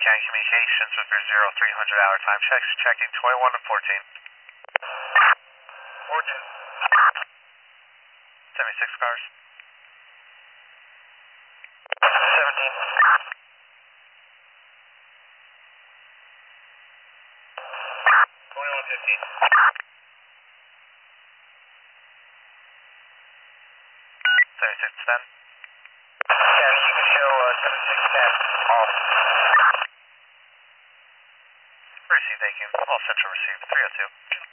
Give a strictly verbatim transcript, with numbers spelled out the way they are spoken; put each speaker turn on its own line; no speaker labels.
County Communications with your zero three hundred hour time checks, checking twenty-one to fourteen.
fourteen.
seventy-six cars.
seventeen. twenty-one fifteen.
seventy-six ten.
County, you can show uh, seventy-six ten off.
Received, thank you. All central received, three oh two.